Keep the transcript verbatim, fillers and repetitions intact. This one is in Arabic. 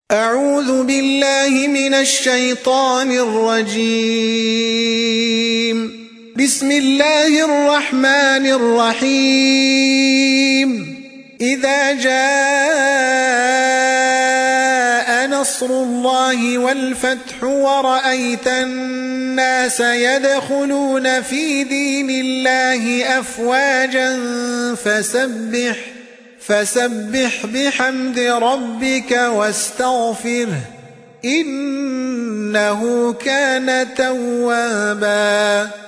أعوذ بالله من الشيطان الرجيم. بسم الله الرحمن الرحيم. إذا جاء نصر الله والفتح ورأيت الناس يدخلون في دين الله أفواجا فسبح فسبح بحمد ربك واستغفره إنه كان توابا.